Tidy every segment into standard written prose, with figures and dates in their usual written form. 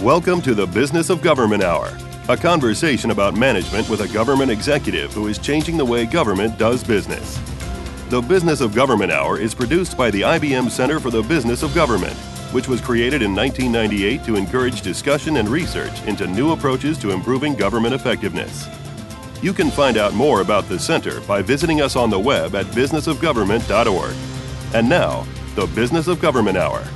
Welcome to the Business of Government Hour, a conversation about management with a government executive who is changing the way government does business. The Business of Government Hour is produced by the IBM Center for the Business of Government, which was created in 1998 to encourage discussion and research into new approaches to improving government effectiveness. You can find out more about the center by visiting us on the web at businessofgovernment.org. And now, the Business of Government Hour.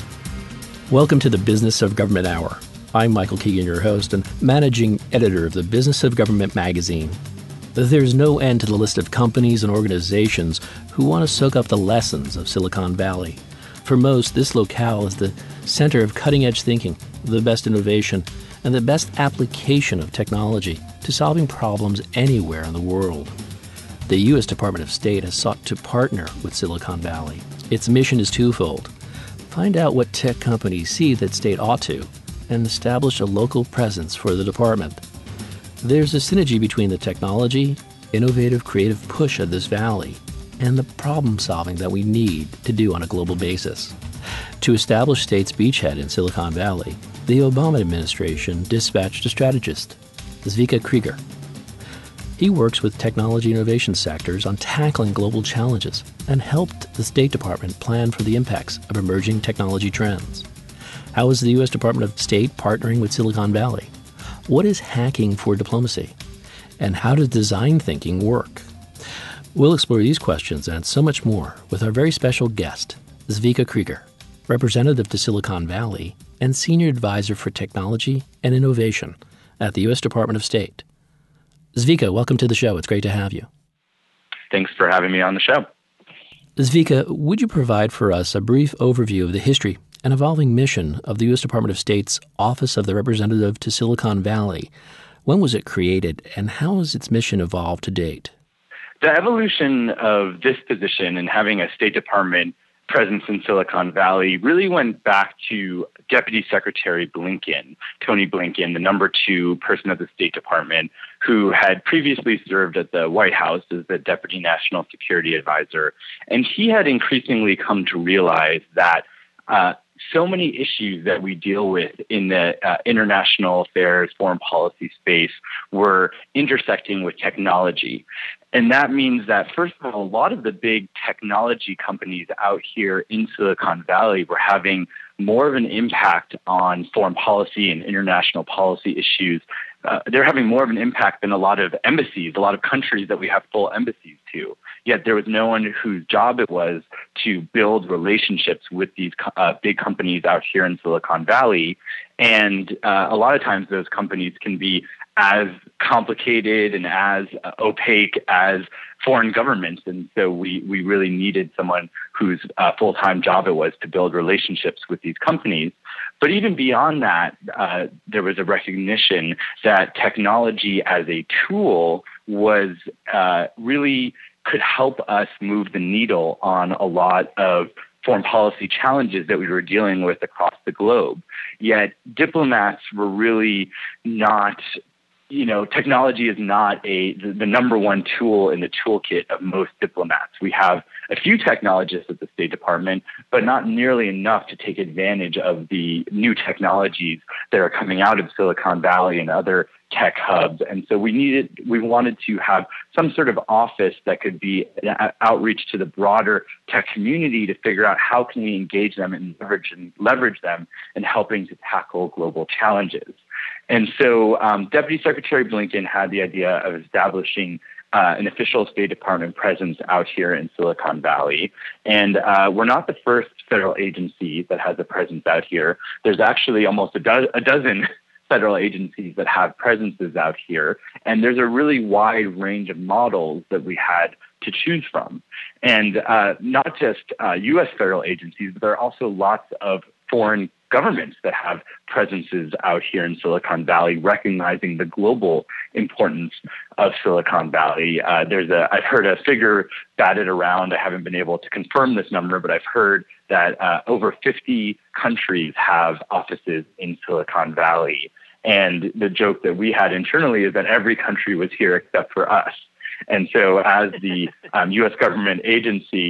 Welcome to the Business of Government Hour. I'm Michael Keegan, your host and managing editor of the Business of Government magazine. There's no end to the list of companies and organizations who want to soak up the lessons of Silicon Valley. For most, this locale is the center of cutting-edge thinking, the best innovation, and the best application of technology to solving problems anywhere in the world. The U.S. Department of State has sought to partner with Silicon Valley. Its mission is twofold: find out what tech companies see that state ought to, and establish a local presence for the department. There's a synergy between the technology, innovative, creative push of this valley, and the problem-solving that we need to do on a global basis. To establish state's beachhead in Silicon Valley, the Obama administration dispatched a strategist, Zvika Krieger. He works with technology innovation sectors on tackling global challenges and helped the State Department plan for the impacts of emerging technology trends. How is the U.S. Department of State partnering with Silicon Valley? What is hacking for diplomacy? And how does design thinking work? We'll explore these questions and so much more with our very special guest, Zvika Krieger, representative to Silicon Valley and senior advisor for technology and innovation at the U.S. Department of State. Zvika, welcome to the show. It's great to have you. Thanks for having me on the show. Zvika, would you provide for us a brief overview of the history and evolving mission of the U.S. Department of State's Office of the Representative to Silicon Valley? When was it created, and how has its mission evolved to date? The evolution of this position and having a State Department presence in Silicon Valley really went back to Deputy Secretary Blinken, Tony Blinken, the number 2 person of the State Department, who had previously served at the White House as the Deputy National Security Advisor. And he had increasingly come to realize that so many issues that we deal with in the international affairs, foreign policy space were intersecting with technology. And that means that, first of all, a lot of the big technology companies out here in Silicon Valley were having more of an impact on foreign policy and international policy issues. They're having more of an impact than a lot of embassies, a lot of countries that we have full embassies to. Yet there was no one whose job it was to build relationships with these big companies out here in Silicon Valley. And a lot of times those companies can be as complicated and as opaque as foreign governments. And so we really needed someone whose full-time job it was to build relationships with these companies. But even beyond that, there was a recognition that technology as a tool was really could help us move the needle on a lot of foreign policy challenges that we were dealing with across the globe. Yet diplomats were really not, technology is not the number one tool in the toolkit of most diplomats. We have a few technologists at the State Department, but not nearly enough to take advantage of the new technologies that are coming out of Silicon Valley and other tech hubs. And so we wanted to have some sort of office that could be an outreach to the broader tech community to figure out how can we engage them and leverage them in helping to tackle global challenges. And so Deputy Secretary Blinken had the idea of establishing an official State Department presence out here in Silicon Valley. And we're not the first federal agency that has a presence out here. There's actually almost a dozen federal agencies that have presences out here. And there's a really wide range of models that we had to choose from. And not just U.S. federal agencies, but there are also lots of foreign governments that have presences out here in Silicon Valley, recognizing the global importance of Silicon Valley. I've heard a figure batted around. I haven't been able to confirm this number, but I've heard that over 50 countries have offices in Silicon Valley. And the joke that we had internally is that every country was here except for us. And so as the U.S. government agency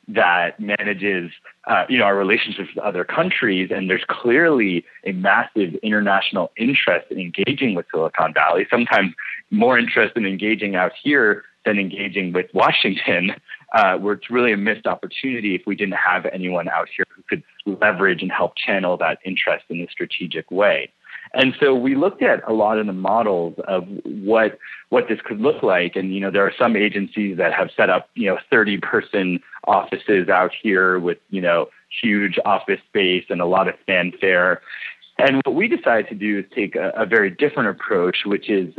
that manages, our relationships with other countries. And there's clearly a massive international interest in engaging with Silicon Valley, sometimes more interest in engaging out here than engaging with Washington, where it's really a missed opportunity if we didn't have anyone out here who could leverage and help channel that interest in a strategic way. And so we looked at a lot of the models of what this could look like. And, there are some agencies that have set up, 30-person offices out here with, huge office space and a lot of fanfare. And what we decided to do is take a very different approach, which is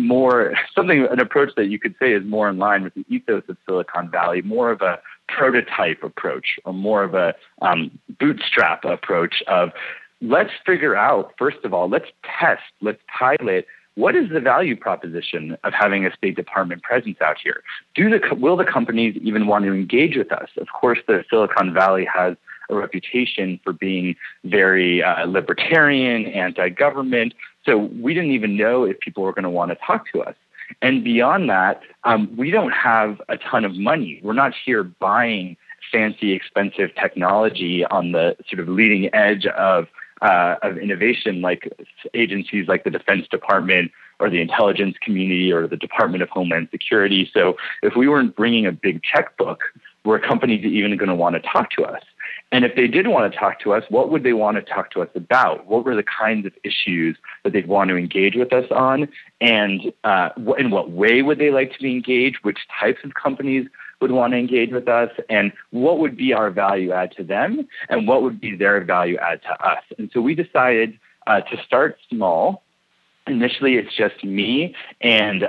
an approach that you could say is more in line with the ethos of Silicon Valley, more of a prototype approach, or more of a bootstrap approach of, let's figure out, first of all, let's test, let's pilot, what is the value proposition of having a State Department presence out here? Will the companies even want to engage with us? Of course, the Silicon Valley has a reputation for being very libertarian, anti-government. So we didn't even know if people were going to want to talk to us. And beyond that, we don't have a ton of money. We're not here buying fancy, expensive technology on the sort of leading edge of innovation, like agencies like the Defense Department or the intelligence community or the Department of Homeland Security. So if we weren't bringing a big checkbook, were companies even going to want to talk to us? And if they did want to talk to us, what would they want to talk to us about? What were the kinds of issues that they'd want to engage with us on? And in what way would they like to be engaged? Which types of companies would want to engage with us? And what would be our value add to them? And what would be their value add to us? And so we decided to start small. Initially, it's just me and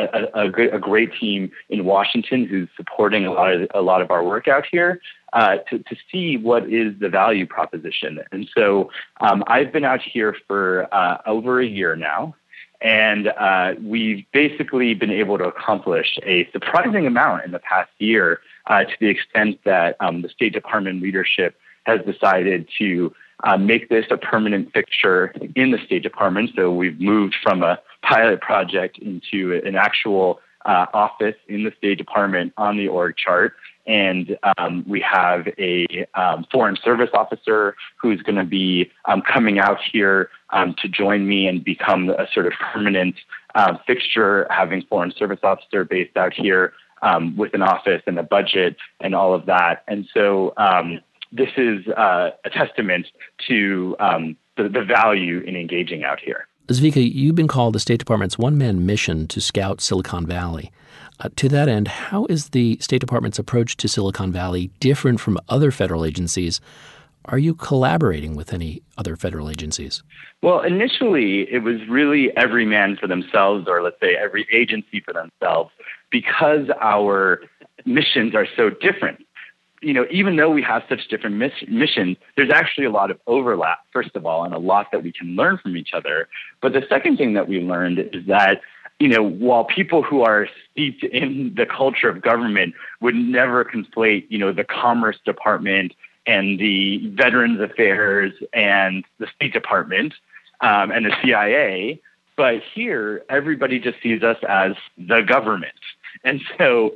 a great team in Washington who's supporting a lot of our work out here to see what is the value proposition. And so I've been out here for over a year now, and we've basically been able to accomplish a surprising amount in the past year to the extent that the State Department leadership has decided to make this a permanent fixture in the State Department. So we've moved from a pilot project into an actual office in the State Department on the org chart. And we have a foreign service officer who's going to be coming out here to join me and become a sort of permanent fixture, having foreign service officer based out here with an office and a budget and all of that. And so this is a testament to the value in engaging out here. Zvika, you've been called the State Department's one-man mission to scout Silicon Valley. To that end, how is the State Department's approach to Silicon Valley different from other federal agencies? Are you collaborating with any other federal agencies? Well, initially, it was really every man for themselves, or let's say every agency for themselves, because our missions are so different. Even though we have such different missions, there's actually a lot of overlap, first of all, and a lot that we can learn from each other. But the second thing that we learned is that, while people who are steeped in the culture of government would never conflate, the Commerce Department and the Veterans Affairs and the State Department and the CIA, but here everybody just sees us as the government. And so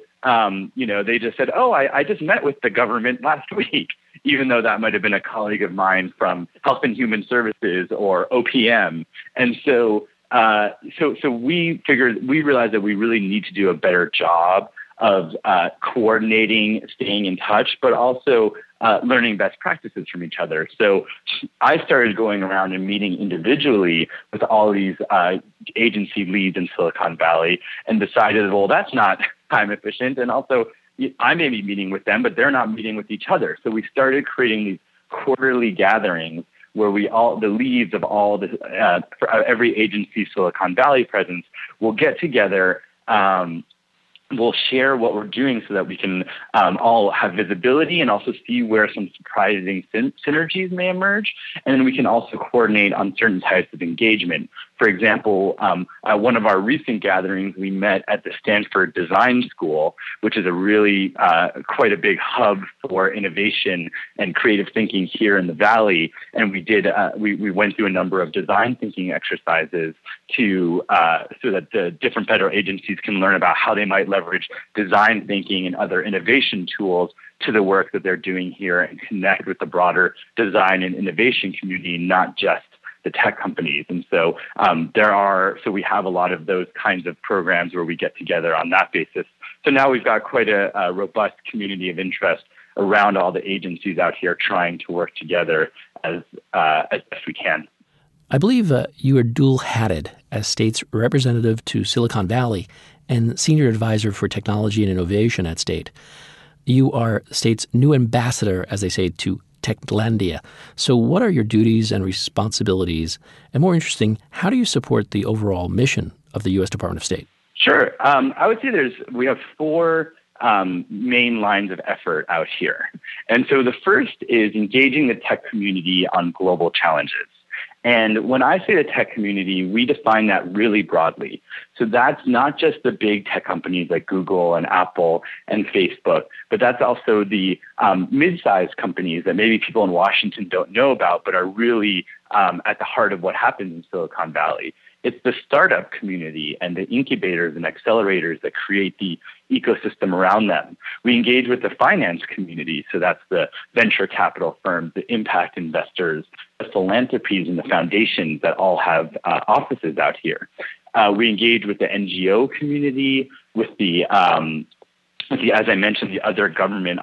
they just said, I just met with the government last week, even though that might have been a colleague of mine from Health and Human Services or OPM. And so we realized that we really need to do a better job of coordinating, staying in touch, but also learning best practices from each other. So I started going around and meeting individually with all these agency leads in Silicon Valley and decided, well, that's not time efficient. And also, I may be meeting with them, but they're not meeting with each other. So we started creating these quarterly gatherings where the leads of all the for every agency Silicon Valley presence will get together. We'll share what we're doing so that we can all have visibility and also see where some surprising synergies may emerge. And then we can also coordinate on certain types of engagement. For example, at one of our recent gatherings, we met at the Stanford Design School, which is a really quite a big hub for innovation and creative thinking here in the Valley. And we went through a number of design thinking exercises so that the different federal agencies can learn about how they might leverage design thinking and other innovation tools to the work that they're doing here and connect with the broader design and innovation community, not just the tech companies. And so we have a lot of those kinds of programs where we get together on that basis. So now we've got quite a robust community of interest around all the agencies out here trying to work together as best we can. I believe you are dual-hatted as state's representative to Silicon Valley and senior advisor for technology and innovation at state. You are state's new ambassador, as they say, to Techlandia. So what are your duties and responsibilities? And more interesting, how do you support the overall mission of the U.S. Department of State? Sure. I would say we have four main lines of effort out here. And so the first is engaging the tech community on global challenges. And when I say the tech community, we define that really broadly. So that's not just the big tech companies like Google and Apple and Facebook, but that's also the mid-sized companies that maybe people in Washington don't know about, but are really at the heart of what happens in Silicon Valley. It's the startup community and the incubators and accelerators that create the ecosystem around them. We engage with the finance community, so that's the venture capital firms, the impact investors, the philanthropies and the foundations that all have offices out here. We engage with the NGO community, with the as I mentioned, the other government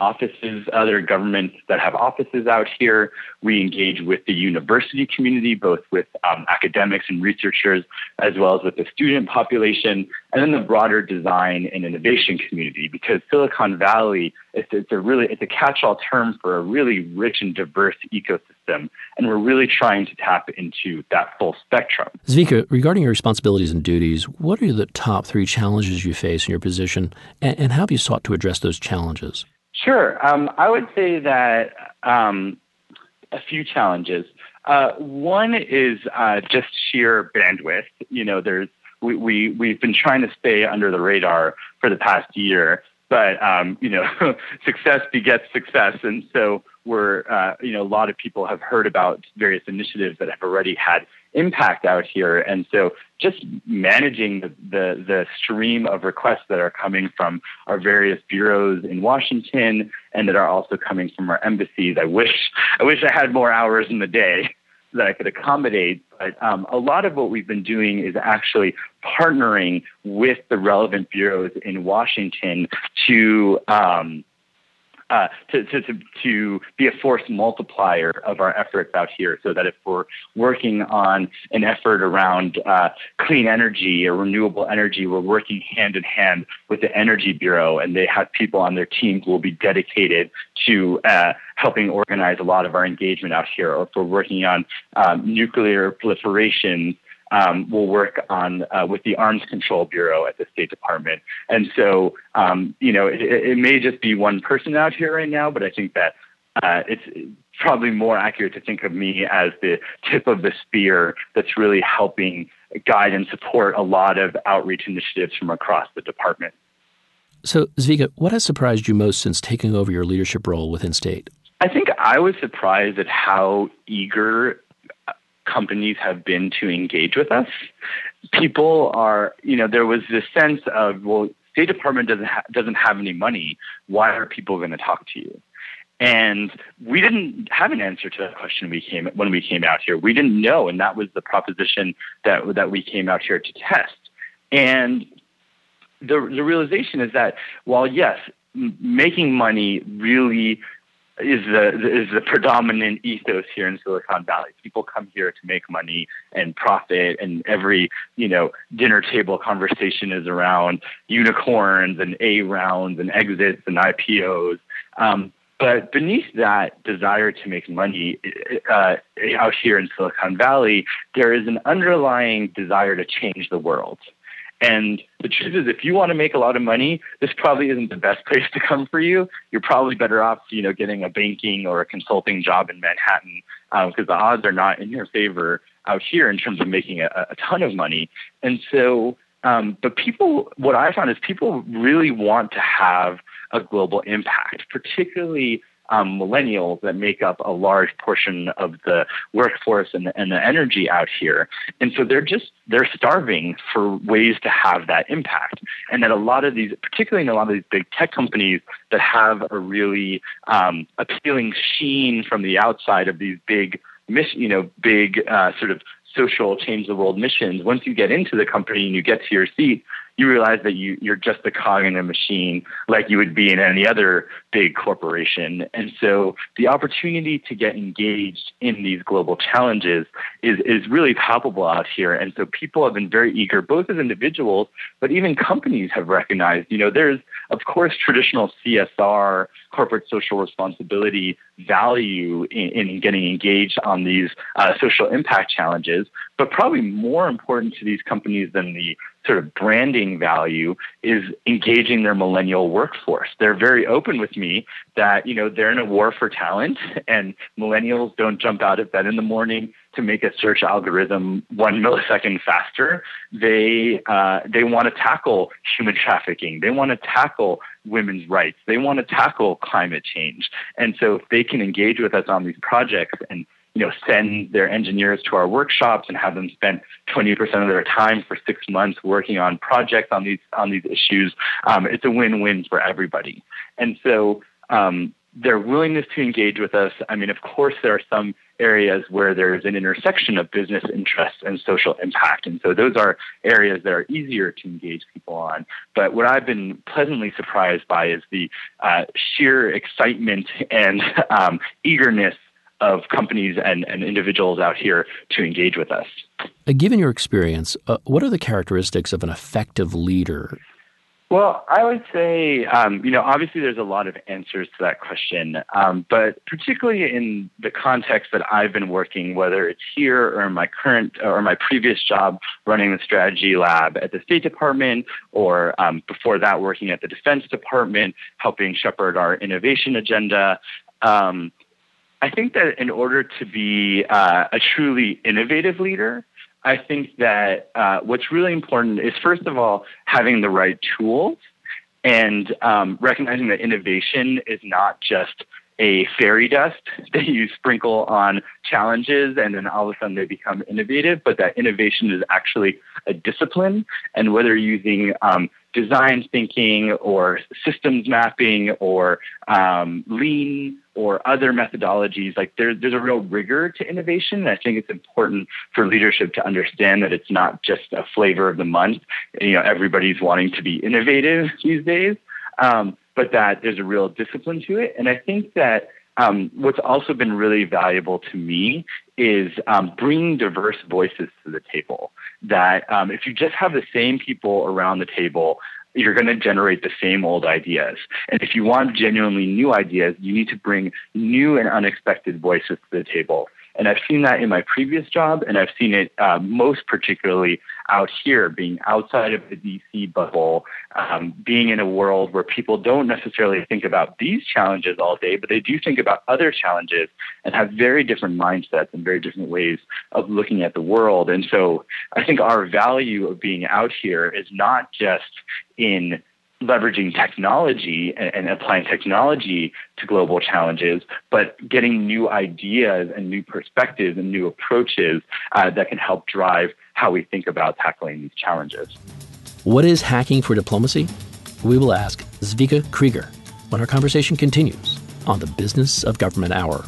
that have offices out here. We engage with the university community, both with academics and researchers, as well as with the student population, and then the broader design and innovation community, because Silicon Valley, it's a catch-all term for a really rich and diverse ecosystem, and we're really trying to tap into that full spectrum. Zvika, regarding your responsibilities and duties, what are the top three challenges you face in your position, and how have you sought to address those challenges? Sure. I would say that a few challenges. One is just sheer bandwidth. We've been trying to stay under the radar for the past year, but success begets success, and so a lot of people have heard about various initiatives that have already had impact out here, and so just managing the stream of requests that are coming from our various bureaus in Washington and that are also coming from our embassies. I wish I had more hours in the day that I could accommodate. But a lot of what we've been doing is actually partnering with the relevant bureaus in Washington to be a force multiplier of our efforts out here, so that if we're working on an effort around clean energy or renewable energy, we're working hand in hand with the Energy Bureau, and they have people on their team who will be dedicated to helping organize a lot of our engagement out here. Or if we're working on nuclear proliferation, we'll work on with the Arms Control Bureau at the State Department. And so, it may just be one person out here right now, but I think that it's probably more accurate to think of me as the tip of the spear that's really helping guide and support a lot of outreach initiatives from across the department. So, Zvika, what has surprised you most since taking over your leadership role within state? I think I was surprised at how eager companies have been to engage with us. People are, there was this sense of, well, State Department doesn't have any money. Why are people going to talk to you? And we didn't have an answer to that question when we came out here. We didn't know, and that was the proposition that we came out here to test. And the realization is that while, yes, making money really is the predominant ethos here in Silicon Valley. People come here to make money and profit, and every dinner table conversation is around unicorns and A rounds and exits and IPOs. But beneath that desire to make money out here in Silicon Valley, there is an underlying desire to change the world. And the truth is, if you want to make a lot of money, this probably isn't the best place to come for you. You're probably better off, getting a banking or a consulting job in Manhattan, because the odds are not in your favor out here in terms of making a ton of money. And so, but people, what I found is people really want to have a global impact, particularly millennials that make up a large portion of the workforce and the energy out here. And so they're starving for ways to have that impact. And that a lot of these, particularly in a lot of these big tech companies that have a really appealing sheen from the outside of these big sort of social change the world missions, once you get into the company and you get to your seat, you realize that you're just a cog in a machine like you would be in any other big corporation. And so the opportunity to get engaged in these global challenges is really palpable out here. And so people have been very eager, both as individuals, but even companies have recognized, there's, of course, traditional CSR, corporate social responsibility value in getting engaged on these social impact challenges. But probably more important to these companies than the sort of branding value is engaging their millennial workforce. They're very open with me that, they're in a war for talent, and millennials don't jump out of bed in the morning to make a search algorithm 1 millisecond faster. They want to tackle human trafficking. They want to tackle women's rights. They want to tackle climate change. And so if they can engage with us on these projects and send their engineers to our workshops and have them spend 20% of their time for 6 months working on projects on these issues, it's a win-win for everybody. And so their willingness to engage with us, of course, there are some areas where there's an intersection of business interests and social impact. And so those are areas that are easier to engage people on. But what I've been pleasantly surprised by is the sheer excitement and eagerness of companies and individuals out here to engage with us. Given your experience, what are the characteristics of an effective leader? Well, I would say, obviously there's a lot of answers to that question, but particularly in the context that I've been working, whether it's here or in my current or my previous job running the strategy lab at the State Department, or before that working at the Defense Department, helping shepherd our innovation agenda. I think that in order to be a truly innovative leader, I think that what's really important is, first of all, having the right tools and recognizing that innovation is not just a fairy dust that you sprinkle on challenges and then all of a sudden they become innovative, but that innovation is actually a discipline. And whether using design thinking or systems mapping or lean or other methodologies, like there's a real rigor to innovation. And I think it's important for leadership to understand that it's not just a flavor of the month. Everybody's wanting to be innovative these days, but that there's a real discipline to it. And I think that what's also been really valuable to me is bringing diverse voices to the table. That if you just have the same people around the table, you're going to generate the same old ideas. And if you want genuinely new ideas, you need to bring new and unexpected voices to the table. And I've seen that in my previous job, and I've seen it most particularly out here, being outside of the DC bubble, being in a world where people don't necessarily think about these challenges all day, but they do think about other challenges and have very different mindsets and very different ways of looking at the world. And so I think our value of being out here is not just in leveraging technology and applying technology to global challenges, but getting new ideas and new perspectives and new approaches that can help drive how we think about tackling these challenges. What is hacking for diplomacy? We will ask Zvika Krieger when our conversation continues on the Business of Government Hour.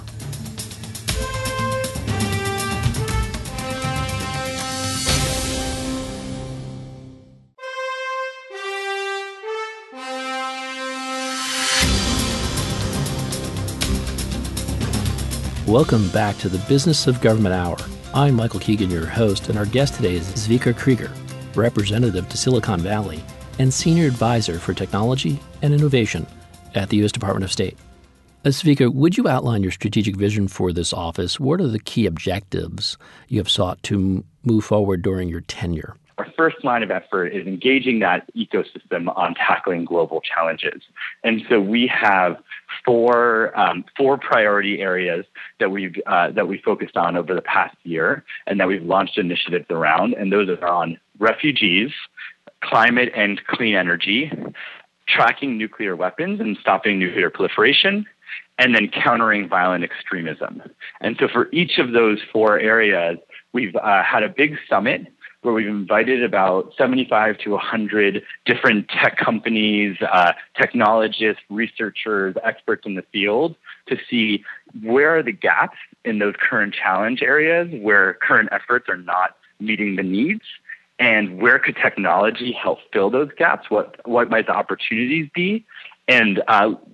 Welcome back to the Business of Government Hour. I'm Michael Keegan, your host, and our guest today is Zvika Krieger, representative to Silicon Valley and senior advisor for technology and innovation at the U.S. Department of State. Zvika, would you outline your strategic vision for this office? What are the key objectives you have sought to move forward during your tenure? Our first line of effort is engaging that ecosystem on tackling global challenges. And so we have four priority areas that we focused on over the past year and that we've launched initiatives around. And those are on refugees, climate and clean energy, tracking nuclear weapons and stopping nuclear proliferation, and then countering violent extremism. And so for each of those four areas, we've had a big summit where we've invited about 75 to 100 different tech companies, technologists, researchers, experts in the field to see where are the gaps in those current challenge areas where current efforts are not meeting the needs, and where could technology help fill those gaps? What might the opportunities be? And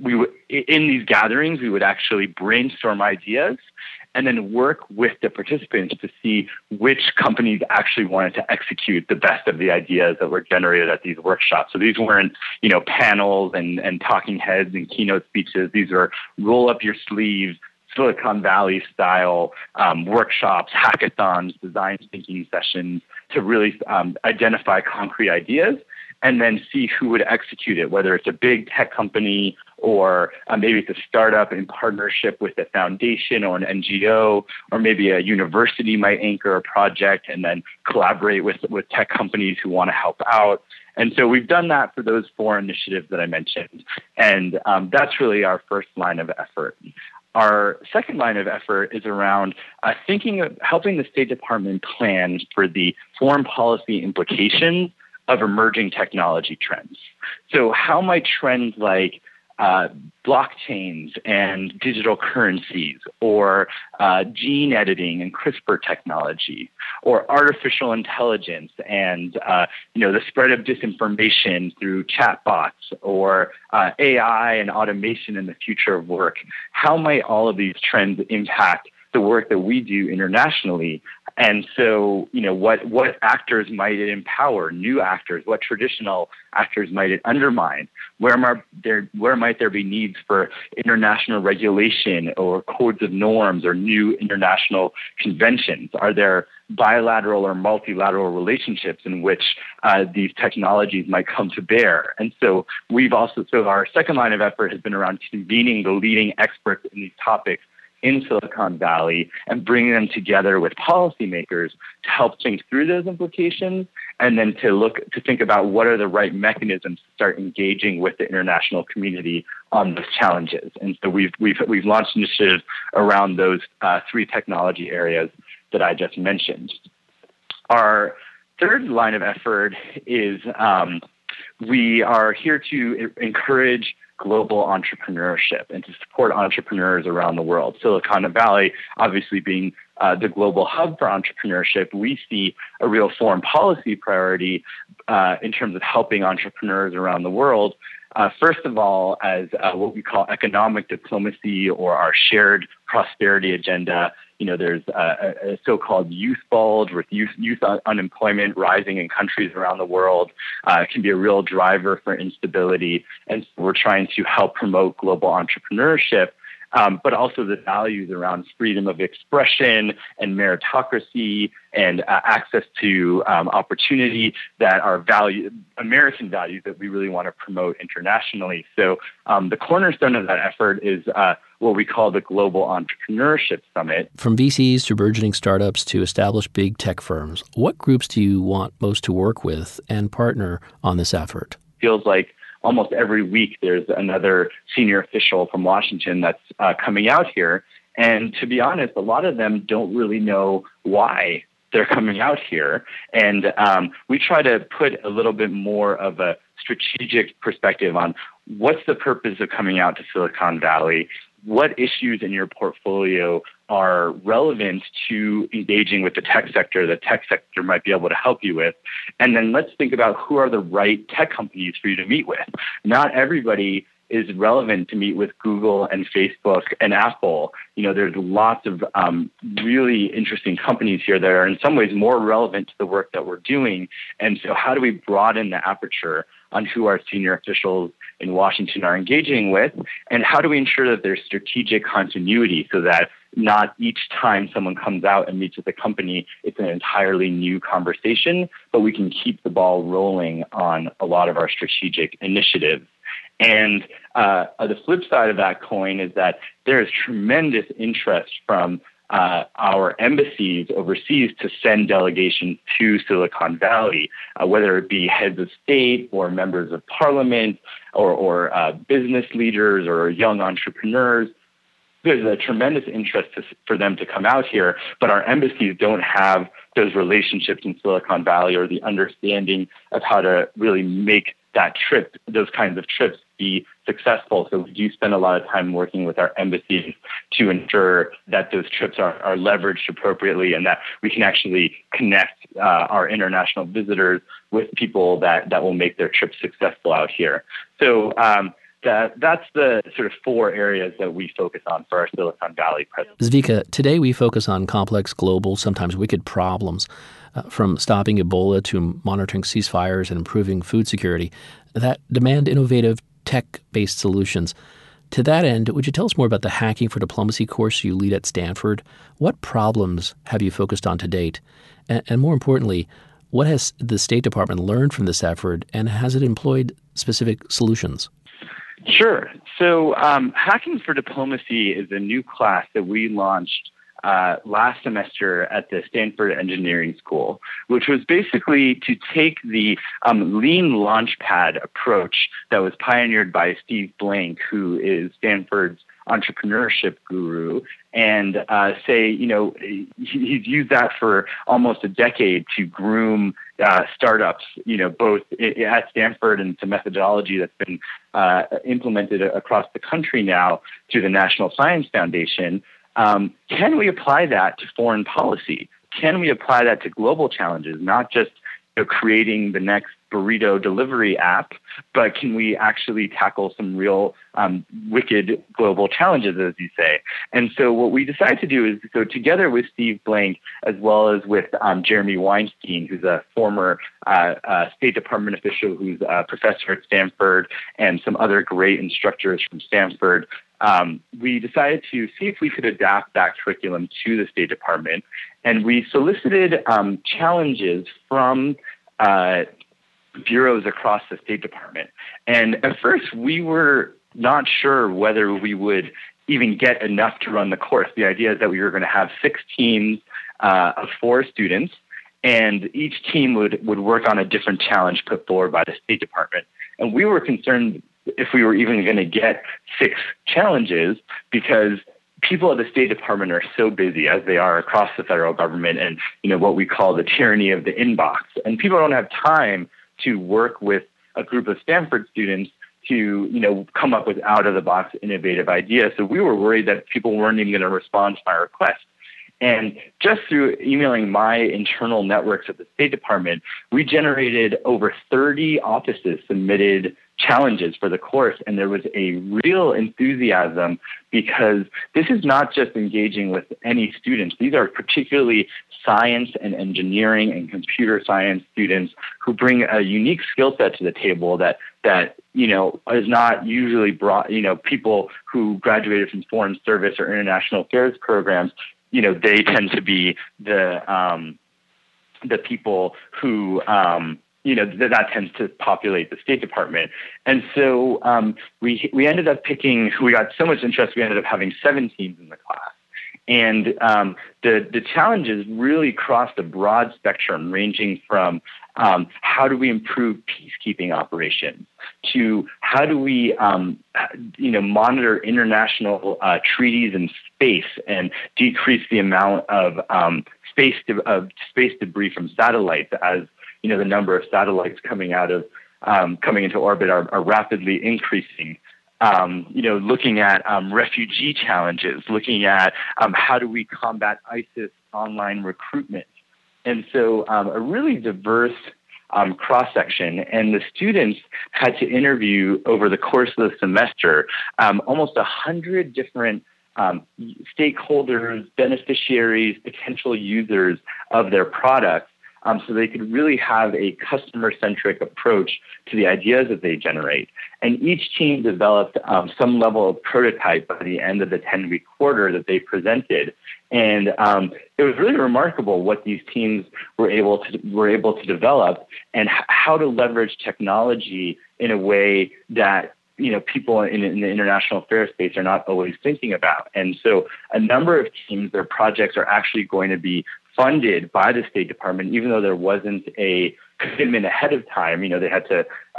in these gatherings, we would actually brainstorm ideas and then work with the participants to see which companies actually wanted to execute the best of the ideas that were generated at these workshops. So these weren't, panels and talking heads and keynote speeches. These are roll up your sleeves, Silicon Valley style workshops, hackathons, design thinking sessions to really identify concrete ideas and then see who would execute it, whether it's a big tech company or maybe it's a startup in partnership with a foundation or an NGO, or maybe a university might anchor a project and then collaborate with tech companies who want to help out. And so we've done that for those four initiatives that I mentioned. And that's really our first line of effort. Our second line of effort is around thinking of helping the State Department plan for the foreign policy implications of emerging technology trends. So how might trends like blockchains and digital currencies, or gene editing and CRISPR technology, or artificial intelligence and the spread of disinformation through chatbots, or AI and automation in the future of work, how might all of these trends impact the work that we do internationally? And so, what actors might it empower? New actors? What traditional actors might it undermine? Where might there be needs for international regulation or codes of norms or new international conventions? Are there bilateral or multilateral relationships in which these technologies might come to bear? And so our second line of effort has been around convening the leading experts in these topics in Silicon Valley and bringing them together with policymakers to help think through those implications, and then to think about what are the right mechanisms to start engaging with the international community on those challenges. And so we've launched initiatives around those three technology areas that I just mentioned. Our third line of effort is we are here to encourage global entrepreneurship and to support entrepreneurs around the world. Silicon Valley, obviously being the global hub for entrepreneurship, we see a real foreign policy priority in terms of helping entrepreneurs around the world. First of all, as what we call economic diplomacy or our shared prosperity agenda. There's a so-called youth bulge with youth unemployment rising in countries around the world. It can be a real driver for instability. And so we're trying to help promote global entrepreneurship, but also the values around freedom of expression and meritocracy and access to opportunity that are American values that we really want to promote internationally. So the cornerstone of that effort is what we call the Global Entrepreneurship Summit. From VCs to burgeoning startups to established big tech firms, what groups do you want most to work with and partner on this effort? Feels like almost every week there's another senior official from Washington that's coming out here. And to be honest, a lot of them don't really know why they're coming out here. And we try to put a little bit more of a strategic perspective on what's the purpose of coming out to Silicon Valley, what issues in your portfolio are relevant to engaging with the tech sector might be able to help you with. And then let's think about who are the right tech companies for you to meet with. Not everybody is relevant to meet with Google and Facebook and Apple. There's lots of really interesting companies here that are in some ways more relevant to the work that we're doing. And so how do we broaden the aperture on who our senior officials in Washington are engaging with? And how do we ensure that there's strategic continuity so that not each time someone comes out and meets with the company, it's an entirely new conversation, but we can keep the ball rolling on a lot of our strategic initiatives. And the flip side of that coin is that there is tremendous interest from our embassies overseas to send delegations to Silicon Valley, whether it be heads of state or members of parliament or business leaders or young entrepreneurs. There's a tremendous interest for them to come out here, but our embassies don't have those relationships in Silicon Valley or the understanding of how to really make that trip, those kinds of trips, be successful. So we do spend a lot of time working with our embassies to ensure that those trips are leveraged appropriately and that we can actually connect our international visitors with people that will make their trips successful out here. So that's the sort of 4 areas that we focus on for our Silicon Valley presence. Zvika, today we focus on complex, global, sometimes wicked problems, from stopping Ebola to monitoring ceasefires and improving food security, that demand innovative tech-based solutions. To that end, would you tell us more about the Hacking for Diplomacy course you lead at Stanford? What problems have you focused on to date? And more importantly, what has the State Department learned from this effort, and has it employed specific solutions? Sure. So Hacking for Diplomacy is a new class that we launched last semester at the Stanford Engineering School, which was basically to take the lean launchpad approach that was pioneered by Steve Blank, who is Stanford's entrepreneurship guru, and say, he's used that for almost a decade to groom startups, both at Stanford, and it's a methodology that's been implemented across the country now through the National Science Foundation. Can we apply that to foreign policy? Can we apply that to global challenges, not just creating the next burrito delivery app, but can we actually tackle some real wicked global challenges, as you say? And so what we decided to do is go together with Steve Blank, as well as with Jeremy Weinstein, who's a former State Department official who's a professor at Stanford, and some other great instructors from Stanford. We decided to see if we could adapt that curriculum to the State Department, and we solicited challenges from bureaus across the State Department. And at first, we were not sure whether we would even get enough to run the course. The idea is that we were going to have 6 teams of 4 students, and each team would work on a different challenge put forward by the State Department. And we were concerned if we were even going to get 6 challenges, because people at the State Department are so busy, as they are across the federal government, and what we call the tyranny of the inbox. And people don't have time to work with a group of Stanford students to come up with out-of-the-box innovative ideas. So we were worried that people weren't even going to respond to my request. And just through emailing my internal networks at the State Department, we generated over 30 offices submitted challenges for the course. And there was a real enthusiasm, because this is not just engaging with any students. These are particularly science and engineering and computer science students who bring a unique skill set to the table that is not usually brought, people who graduated from foreign service or international affairs programs. They tend to be the people who, that tends to populate the State Department. And so we ended up we got so much interest, we ended up having 7 teams in the class. And the challenges really crossed a broad spectrum, ranging from how do we improve peacekeeping operations to how do we monitor international treaties in space and decrease the amount of space debris from satellites, as the number of satellites coming into orbit are rapidly increasing. Looking at refugee challenges, looking at how do we combat ISIS online recruitment. And so a really diverse cross-section. And the students had to interview over the course of the semester almost 100 different stakeholders, beneficiaries, potential users of their products so they could really have a customer-centric approach to the ideas that they generate. And each team developed some level of prototype by the end of the 10-week quarter that they presented. And it was really remarkable what these teams were able to develop and how to leverage technology in a way that people in the international affairs space are not always thinking about. And so a number of teams, their projects are actually going to be funded by the State Department, even though there wasn't a commitment ahead of time. They had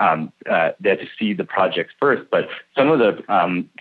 to see the projects first. But some of the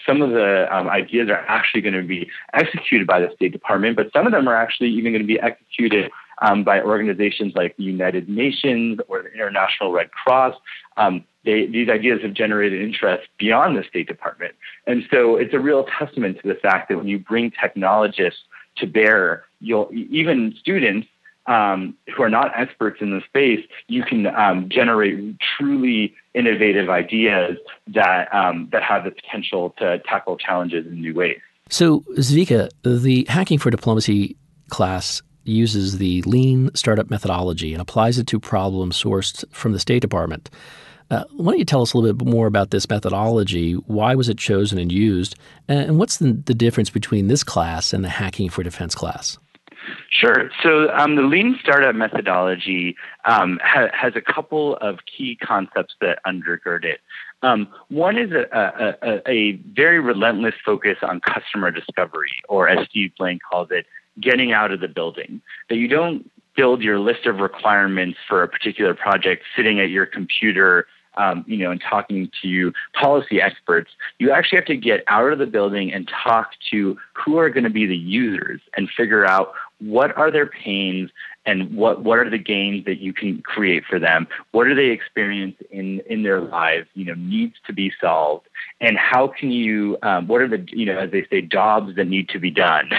ideas are actually going to be executed by the State Department, but some of them are actually even going to be executed by organizations like the United Nations or the International Red Cross. These ideas have generated interest beyond the State Department. And so it's a real testament to the fact that when you bring technologists to bear, even students who are not experts in the space, you can generate truly innovative ideas that have the potential to tackle challenges in new ways. So, Zvika, the Hacking for Diplomacy class uses the lean startup methodology and applies it to problems sourced from the State Department. Why don't you tell us a little bit more about this methodology? Why was it chosen and used? And what's the difference between this class and the Hacking for Defense class? Sure. So the lean startup methodology has a couple of key concepts that undergird it. One is a very relentless focus on customer discovery, or as Steve Blank calls it, getting out of the building. That you don't build your list of requirements for a particular project sitting at your computer and talking to policy experts. You actually have to get out of the building and talk to who are going to be the users and figure out what are their pains and what are the gains that you can create for them. What do they experience in their lives, needs to be solved, and how can you, what are the, as they say, jobs that need to be done,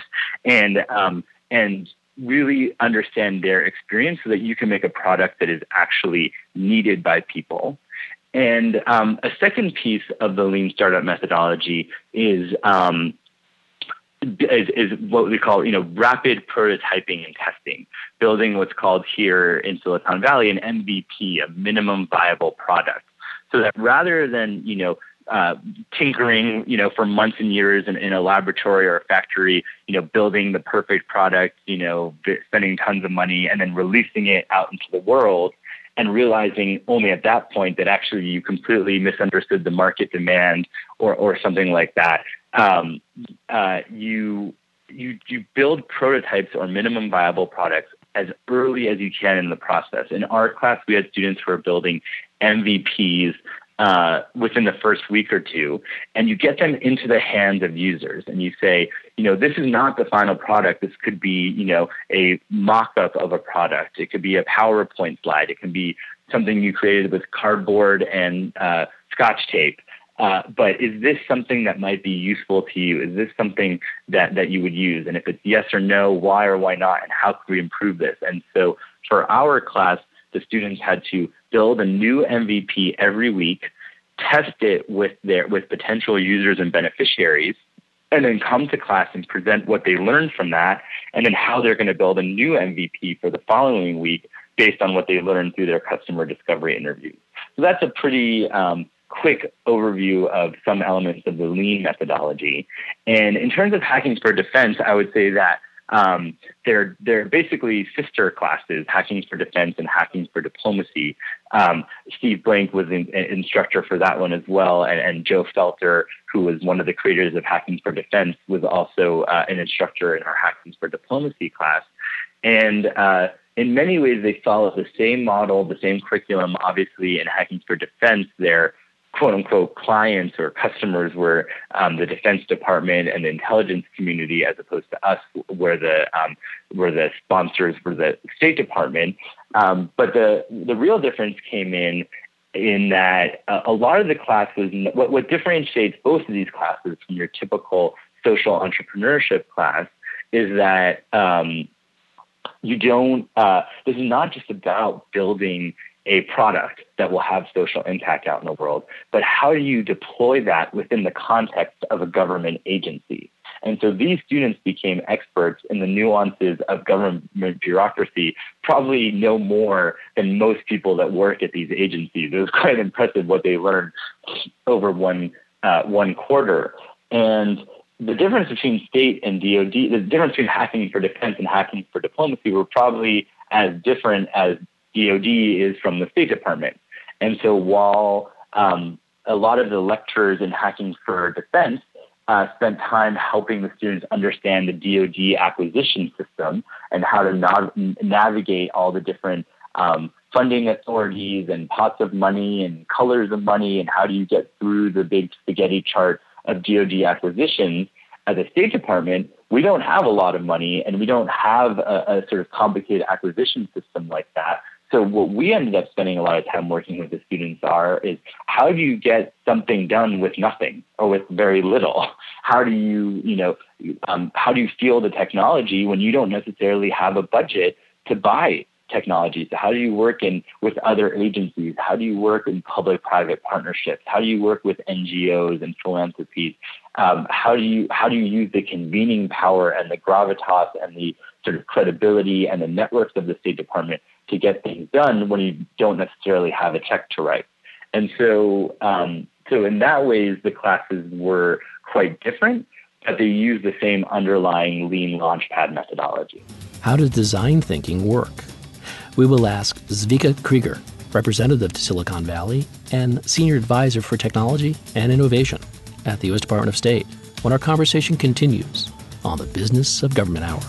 and really understand their experience so that you can make a product that is actually needed by people. And a second piece of the lean startup methodology is what we call, rapid prototyping and testing, building what's called here in Silicon Valley an MVP, a minimum viable product. So that rather than, tinkering, for months and years in a laboratory or a factory, building the perfect product, spending tons of money and then releasing it out into the world, and realizing only at that point that actually you completely misunderstood the market demand or something like that. You build prototypes or minimum viable products as early as you can in the process. In our class, we had students who are building MVPs within the first week or two, and you get them into the hands of users and you say, this is not the final product. This could be, a mock-up of a product. It could be a PowerPoint slide. It can be something you created with cardboard and Scotch tape. But is this something that might be useful to you? Is this something that you would use? And if it's yes or no, why or why not? And how could we improve this? And so for our class, the students had to build a new MVP every week, test it with potential users and beneficiaries, and then come to class and present what they learned from that, and then how they're going to build a new MVP for the following week based on what they learned through their customer discovery interviews. So that's a pretty quick overview of some elements of the lean methodology. And in terms of Hacking for Defense, I would say that they're basically sister classes, Hacking for Defense and Hacking for Diplomacy. Steve Blank was an instructor for that one as well, and Joe Felter, who was one of the creators of Hacking for Defense, was also an instructor in our Hacking for Diplomacy class. And in many ways, they follow the same model, the same curriculum. Obviously, in Hacking for Defense, they're quote-unquote clients or customers were the Defense Department and the intelligence community, as opposed to us, where the sponsors were the State Department. But the real difference came in that a lot of the class was what differentiates both of these classes from your typical social entrepreneurship class is that you don't. This is not just about building a product that will have social impact out in the world, but how do you deploy that within the context of a government agency? And so these students became experts in the nuances of government bureaucracy, probably no more than most people that work at these agencies. It was quite impressive what they learned over one quarter. And the difference between state and DoD, the difference between hacking for defense and hacking for diplomacy were probably as different as DoD is from the State Department. And so while a lot of the lecturers in hacking for defense spent time helping the students understand the DoD acquisition system and how to navigate all the different funding authorities and pots of money and colors of money, and how do you get through the big spaghetti chart of DoD acquisitions. As a State Department, we don't have a lot of money, and we don't have a sort of complicated acquisition system like that. So what we ended up spending a lot of time working with the students is how do you get something done with nothing or with very little? How do you, how do you feel the technology when you don't necessarily have a budget to buy technology? So how do you work with other agencies? How do you work in public-private partnerships? How do you work with NGOs and philanthropies? How do you use the convening power and the gravitas and the sort of credibility and the networks of the State Department to get things done when you don't necessarily have a check to write? And so in that ways, the classes were quite different, but they use the same underlying lean launchpad methodology. How does design thinking work? We will ask Zvika Krieger, representative to Silicon Valley and senior advisor for technology and innovation at the U.S. Department of State, when our conversation continues on the Business of Government Hour.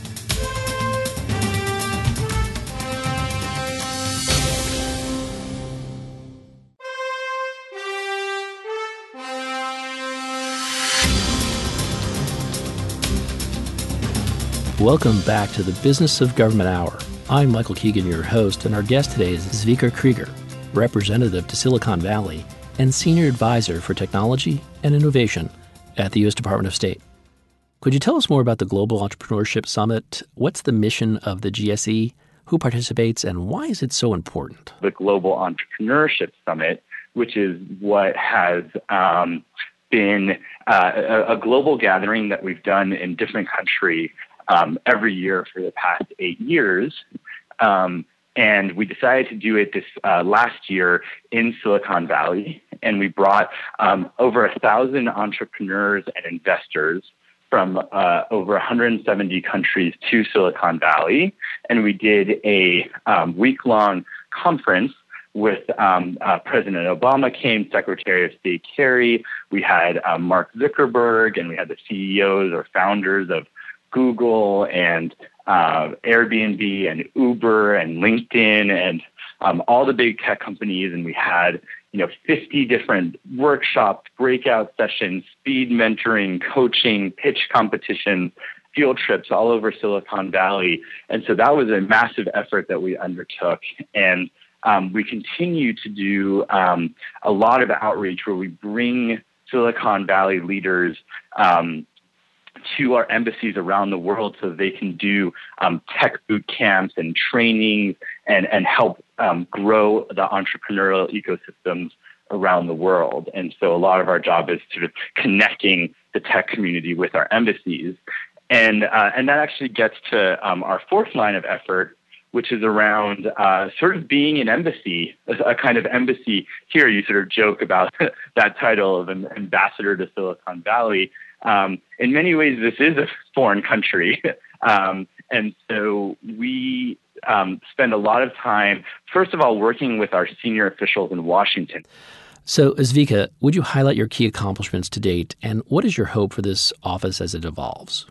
Welcome back to the Business of Government Hour. I'm Michael Keegan, your host, and our guest today is Zvika Krieger, representative to Silicon Valley and senior advisor for technology and innovation at the U.S. Department of State. Could you tell us more about the Global Entrepreneurship Summit? What's the mission of the GSE? Who participates, and why is it so important? The Global Entrepreneurship Summit, which is what has been a global gathering that we've done in different countries every year for the past 8 years. And we decided to do it this last year in Silicon Valley. And we brought over 1,000 entrepreneurs and investors from over 170 countries to Silicon Valley. And we did a week-long conference with President Obama came, Secretary of State Kerry. We had Mark Zuckerberg, and we had the CEOs or founders of Google and Airbnb and Uber and LinkedIn and all the big tech companies. And we had, 50 different workshops, breakout sessions, speed mentoring, coaching, pitch competitions, field trips all over Silicon Valley. And so that was a massive effort that we undertook. And we continue to do a lot of outreach where we bring Silicon Valley leaders to our embassies around the world so they can do tech boot camps and trainings and help grow the entrepreneurial ecosystems around the world. And so a lot of our job is sort of connecting the tech community with our embassies. And that actually gets to our fourth line of effort, which is around sort of being an embassy, a kind of embassy here. You sort of joke about that title of an ambassador to Silicon Valley. In many ways, this is a foreign country. And so we spend a lot of time, first of all, working with our senior officials in Washington. So, Zvika, would you highlight your key accomplishments to date, and what is your hope for this office as it evolves?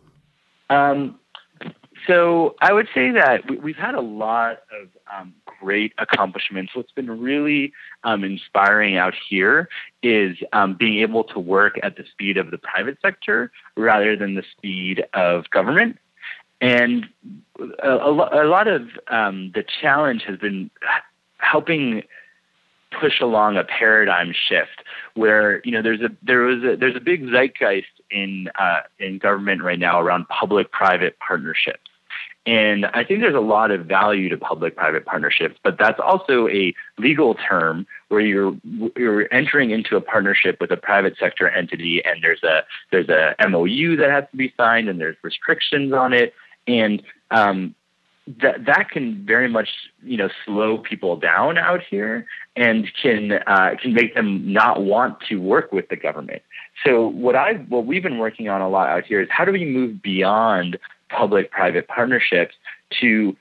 So I would say that we've had a lot of great accomplishments. What's been really inspiring out here is being able to work at the speed of the private sector rather than the speed of government. And a lot of the challenge has been helping push along a paradigm shift where there's a big zeitgeist in government right now around public-private partnerships. And I think there's a lot of value to public-private partnerships, but that's also a legal term where you're entering into a partnership with a private sector entity, and there's a MOU that has to be signed, and there's restrictions on it, and that can very much slow people down out here and can make them not want to work with the government. So what we've been working on a lot out here is how do we move beyond public-private partnerships to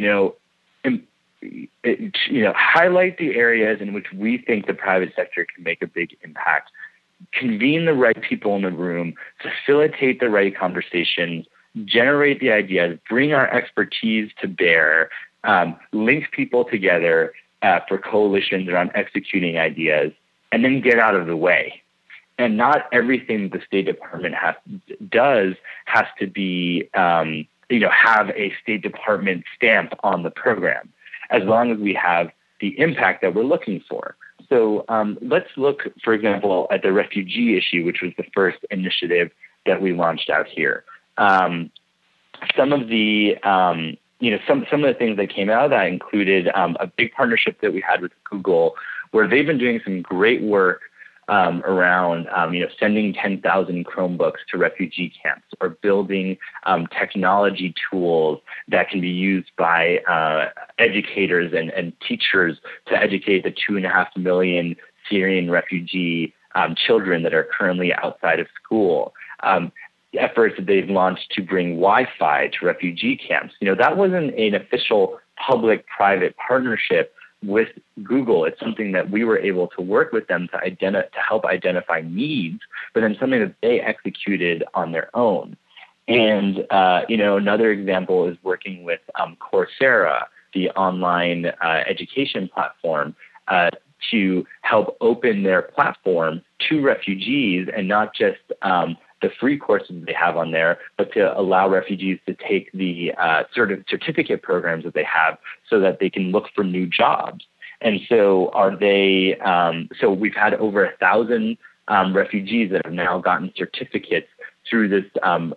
highlight the areas in which we think the private sector can make a big impact, convene the right people in the room, facilitate the right conversations, generate the ideas, bring our expertise to bear, link people together for coalitions around executing ideas, and then get out of the way. And not everything the State Department does has to be, have a State Department stamp on the program, as long as we have the impact that we're looking for. So let's look, for example, at the refugee issue, which was the first initiative that we launched out here. Some of the some of the things that came out of that included a big partnership that we had with Google, where they've been doing some great work around sending 10,000 Chromebooks to refugee camps, or building technology tools that can be used by educators and teachers to educate the 2.5 million Syrian refugee children that are currently outside of school. Efforts that they've launched to bring Wi-Fi to refugee camps. That wasn't an official public-private partnership with Google. It's something that we were able to work with them to help identify needs, but then something that they executed on their own. And another example is working with Coursera, the online education platform, to help open their platform to refugees, and not just the free courses they have on there, but to allow refugees to take the certificate programs that they have so that they can look for new jobs. And so so we've had over 1,000 refugees that have now gotten certificates through this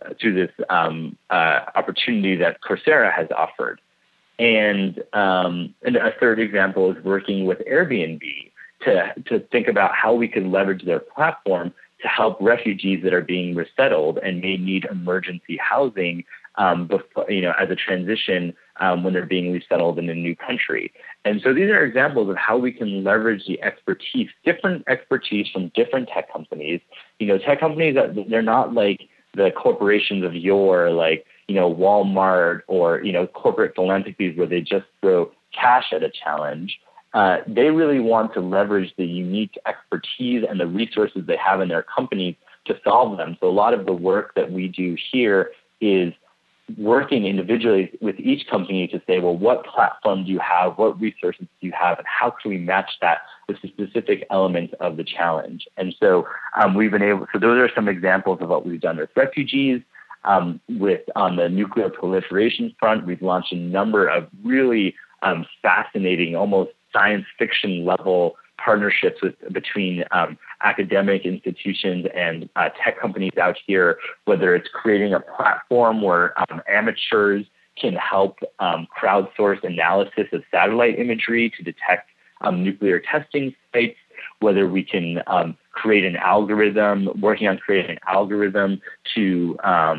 opportunity that Coursera has offered. And a third example is working with Airbnb to think about how we can leverage their platform to help refugees that are being resettled and may need emergency housing as a transition when they're being resettled in a new country. And so these are examples of how we can leverage the different expertise from different tech companies. Tech companies, they're not like the corporations of yore, like Walmart or corporate philanthropies where they just throw cash at a challenge. They really want to leverage the unique expertise and the resources they have in their companies to solve them. So a lot of the work that we do here is working individually with each company to say, well, what platform do you have? What resources do you have? And how can we match that with the specific elements of the challenge? And so so those are some examples of what we've done with refugees. On the nuclear proliferation front, we've launched a number of really fascinating, almost science fiction level partnerships between academic institutions and tech companies out here, whether it's creating a platform where amateurs can help crowdsource analysis of satellite imagery to detect nuclear testing sites, whether we can create an algorithm, working on creating an algorithm to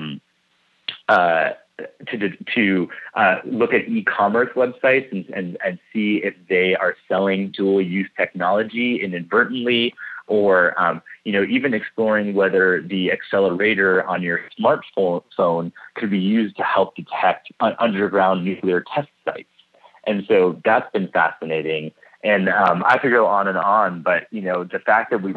look at e-commerce websites and see if they are selling dual-use technology inadvertently, or even exploring whether the accelerator on your smartphone could be used to help detect underground nuclear test sites. And so that's been fascinating. And I could go on, but the fact that we've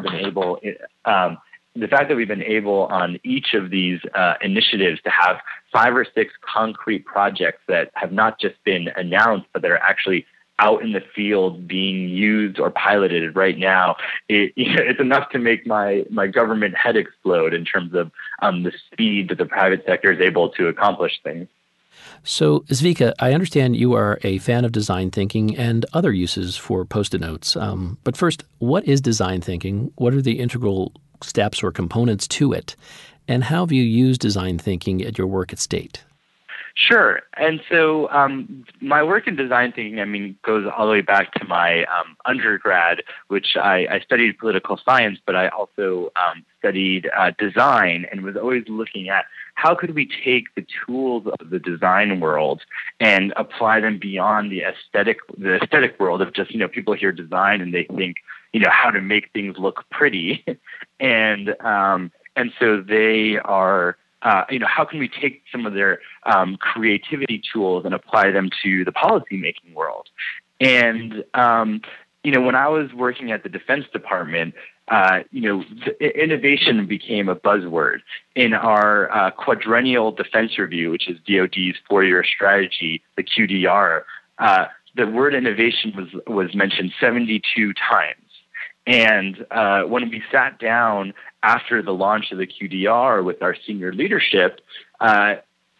been able on each of these initiatives to have 5 or 6 concrete projects that have not just been announced, but that are actually out in the field being used or piloted right now, it's enough to make my government head explode in terms of the speed that the private sector is able to accomplish things. So, Zvika, I understand you are a fan of design thinking and other uses for Post-it notes. But first, what is design thinking? What are the integral steps or components to it? And how have you used design thinking at your work at State? Sure. And so my work in design thinking, goes all the way back to my undergrad, which I studied political science, but I also studied design and was always looking at how could we take the tools of the design world and apply them beyond the aesthetic world of just, people hear design and they think, how to make things look pretty. and so they are, how can we take some of their creativity tools and apply them to the policymaking world? And, when I was working at the Defense Department, innovation became a buzzword. In our quadrennial defense review, which is DoD's 4-year strategy, the QDR, the word innovation was mentioned 72 times. And when we sat down after the launch of the QDR with our senior leadership, one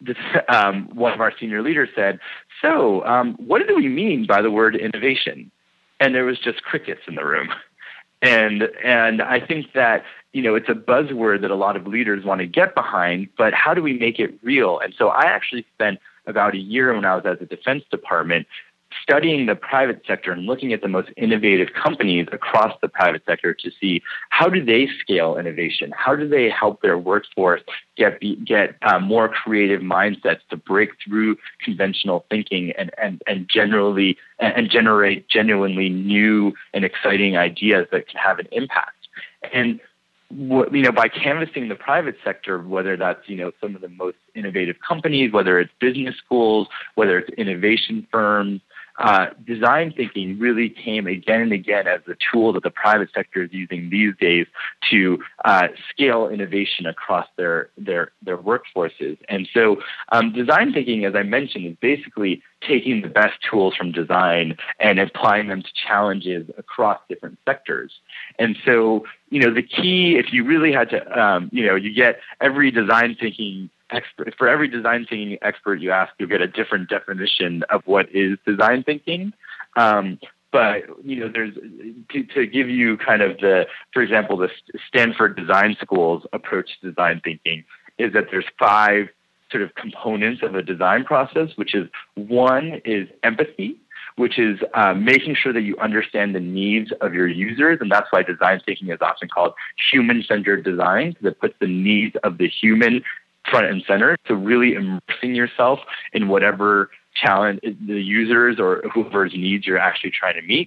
of our senior leaders said, "So, what do we mean by the word innovation?" And there was just crickets in the room. And I think that, it's a buzzword that a lot of leaders want to get behind, but how do we make it real? And so I actually spent about a year when I was at the Defense Department studying the private sector and looking at the most innovative companies across the private sector to see how do they scale innovation? How do they help their workforce get more creative mindsets to break through conventional thinking and generate genuinely new and exciting ideas that can have an impact? And by canvassing the private sector, whether that's some of the most innovative companies, whether it's business schools, whether it's innovation firms, design thinking really came again and again as the tool that the private sector is using these days to scale innovation across their workforces. And so design thinking, as I mentioned, is basically taking the best tools from design and applying them to challenges across different sectors. And so, the key, if you really had to, you get every design thinking expert. For every design thinking expert you ask, you'll get a different definition of what is design thinking. But there's to give you kind of for example, the Stanford Design School's approach to design thinking is that there's 5 sort of components of a design process, which is one is empathy, which is making sure that you understand the needs of your users. And that's why design thinking is often called human-centered design, because it puts the needs of the human front and center. So really immersing yourself in whatever challenge the users or whoever's needs you're actually trying to meet.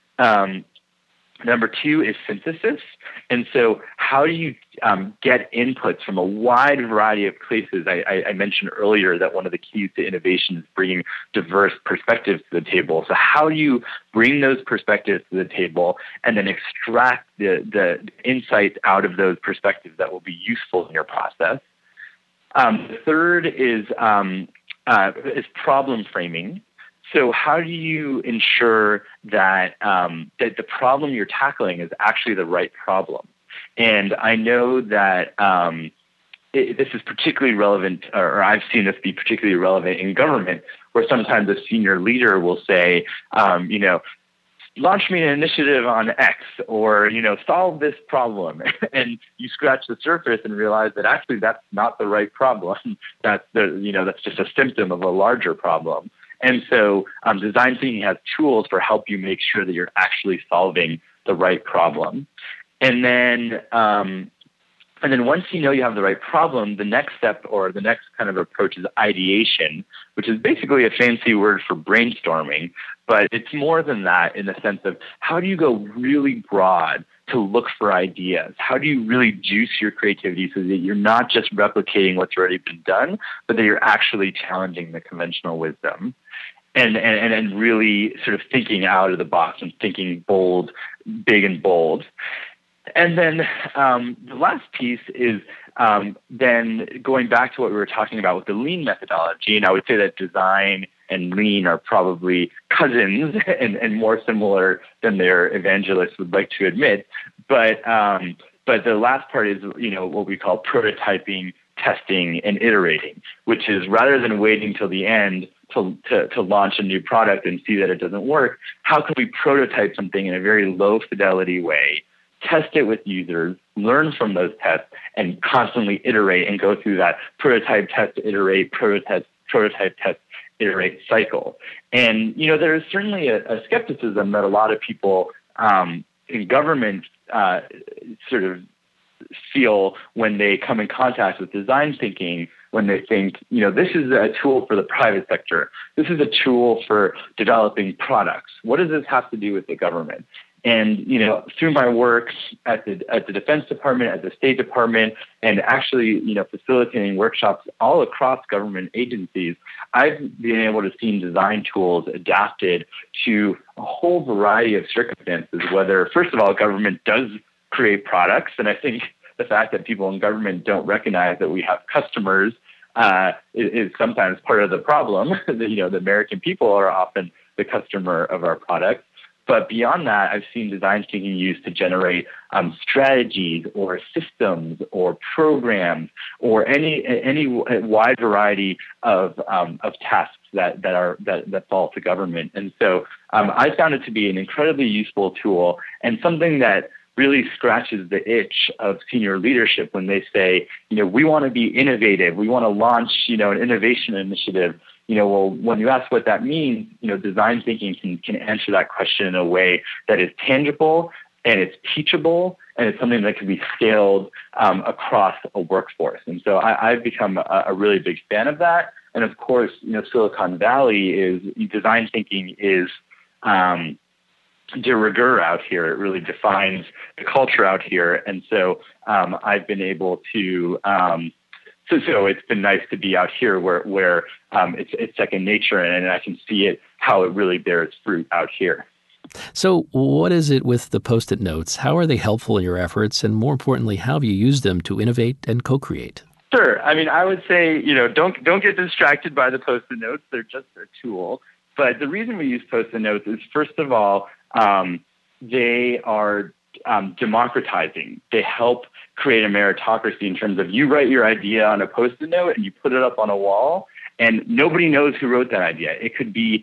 Number 2 is synthesis. And so how do you get inputs from a wide variety of places? I mentioned earlier that one of the keys to innovation is bringing diverse perspectives to the table. So how do you bring those perspectives to the table and then extract the insights out of those perspectives that will be useful in your process? The third is problem framing. So how do you ensure that that the problem you're tackling is actually the right problem? And I know that this is particularly relevant, or I've seen this be particularly relevant in government, where sometimes a senior leader will say, launch me an initiative on X, or, solve this problem. And you scratch the surface and realize that actually that's not the right problem. That's just a symptom of a larger problem. And so design thinking has tools for help you make sure that you're actually solving the right problem. And then once you know you have the right problem, the next step or the next kind of approach is ideation, which is basically a fancy word for brainstorming. But it's more than that in the sense of how do you go really broad to look for ideas? How do you really juice your creativity so that you're not just replicating what's already been done, but that you're actually challenging the conventional wisdom? And really sort of thinking out of the box and thinking bold, big and bold. And then the last piece is then going back to what we were talking about with the lean methodology. And I would say that design and lean are probably cousins and more similar than their evangelists would like to admit. But the last part is, what we call prototyping, testing, and iterating, which is rather than waiting till the end to launch a new product and see that it doesn't work, how can we prototype something in a very low fidelity way, test it with users, learn from those tests, and constantly iterate and go through that prototype, test, iterate, prototype, prototype, test, iterate cycle. And, there is certainly a skepticism that a lot of people in government sort of feel when they come in contact with design thinking, when they think, this is a tool for the private sector. This is a tool for developing products. What does this have to do with the government? And, through my work at the Defense Department, at the State Department, and actually, facilitating workshops all across government agencies, I've been able to see design tools adapted to a whole variety of circumstances, whether, first of all, government does create products. And I think the fact that people in government don't recognize that we have customers is sometimes part of the problem. The American people are often the customer of our products. But beyond that, I've seen design thinking used to generate strategies or systems or programs or any wide variety of tasks that fall to government. And so I found it to be an incredibly useful tool and something that really scratches the itch of senior leadership when they say, we want to be innovative. We want to launch, an innovation initiative. Well, when you ask what that means, design thinking can answer that question in a way that is tangible and it's teachable and it's something that can be scaled across a workforce. And so I've become a really big fan of that. And of course, Silicon Valley design thinking is de rigueur out here. It really defines the culture out here. And so I've been able to So it's been nice to be out here where it's second nature, and I can see how it really bears fruit out here. So what is it with the Post-it notes? How are they helpful in your efforts? And more importantly, how have you used them to innovate and co-create? Sure. I mean, I would say, don't get distracted by the Post-it notes. They're just a tool. But the reason we use Post-it notes is, first of all, they are democratizing. They help create a meritocracy in terms of you write your idea on a Post-it note and you put it up on a wall, and nobody knows who wrote that idea. It could be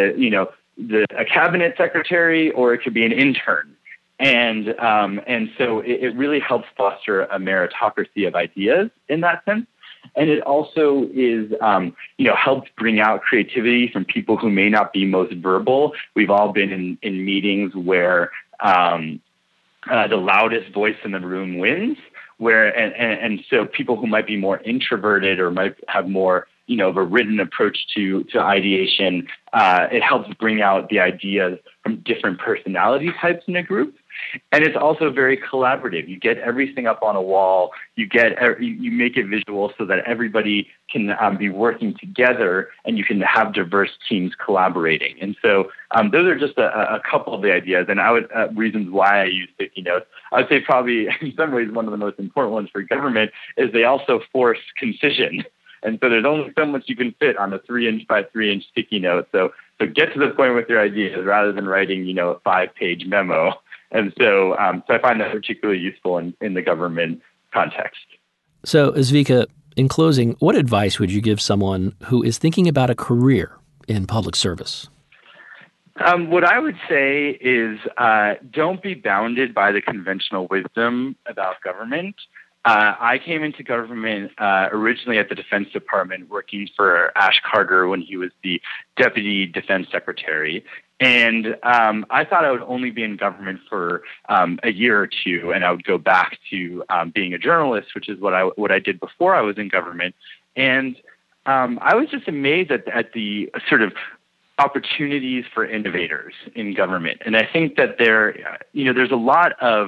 a cabinet secretary, or it could be an intern. And so it really helps foster a meritocracy of ideas in that sense. And it also is, helps bring out creativity from people who may not be most verbal. We've all been in meetings where the loudest voice in the room wins, and so people who might be more introverted or might have more, of a written approach to ideation, it helps bring out the ideas from different personality types in a group. And it's also very collaborative. You get everything up on a wall. You make it visual so that everybody can be working together, and you can have diverse teams collaborating. And so those are just a couple of the ideas, and reasons why I use sticky notes. I would say probably in some ways one of the most important ones for government is they also force concision. And so there's only so much you can fit on a 3-inch by 3-inch sticky note. So get to the point with your ideas rather than writing, a 5-page memo. And so I find that particularly useful in the government context. So, Zvika, in closing, what advice would you give someone who is thinking about a career in public service? What I would say is don't be bounded by the conventional wisdom about government. I came into government originally at the Defense Department working for Ash Carter when he was the Deputy Defense Secretary. And I thought I would only be in government for a year or two, and I would go back to being a journalist, which is what I did before I was in government. And I was just amazed at the sort of opportunities for innovators in government. And I think that there's a lot of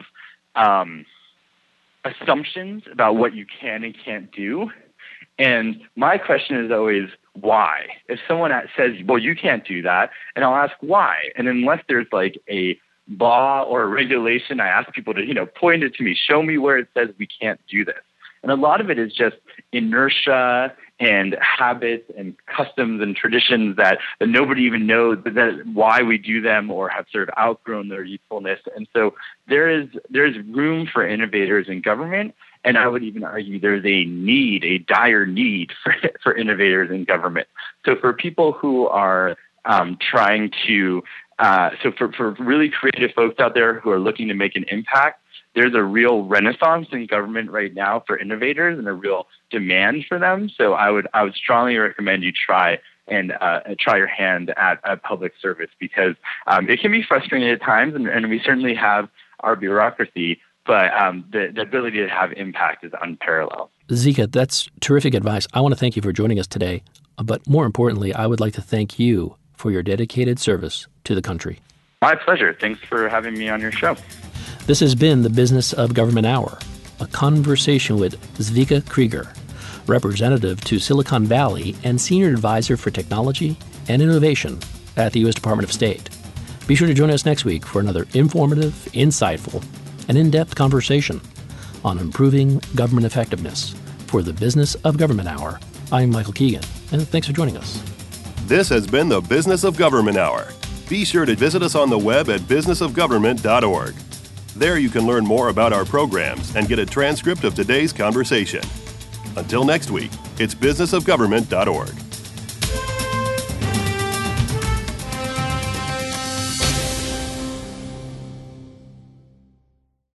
assumptions about what you can and can't do. And my question is always, why? If someone says, well, you can't do that, and I'll ask why. And unless there's like a law or a regulation, I ask people to, point it to me, show me where it says we can't do this. And a lot of it is just inertia and habits and customs and traditions that nobody even knows why we do them or have sort of outgrown their usefulness. And so there's room for innovators in government. And I would even argue there's a dire need for innovators in government. So for people who are trying to So for really creative folks out there who are looking to make an impact, there's a real renaissance in government right now for innovators and a real demand for them. So I would strongly recommend you try your hand at public service, because it can be frustrating at times, and we certainly have our bureaucracy, but the ability to have impact is unparalleled. Zvika, that's terrific advice. I want to thank you for joining us today. But more importantly, I would like to thank you for your dedicated service to the country. My pleasure. Thanks for having me on your show. This has been the Business of Government Hour, a conversation with Zvika Krieger, representative to Silicon Valley and Senior Advisor for Technology and Innovation at the U.S. Department of State. Be sure to join us next week for another informative, insightful, and in-depth conversation on improving government effectiveness. For the Business of Government Hour, I'm Michael Keegan, and thanks for joining us. This has been the Business of Government Hour. Be sure to visit us on the web at businessofgovernment.org. There you can learn more about our programs and get a transcript of today's conversation. Until next week, it's businessofgovernment.org.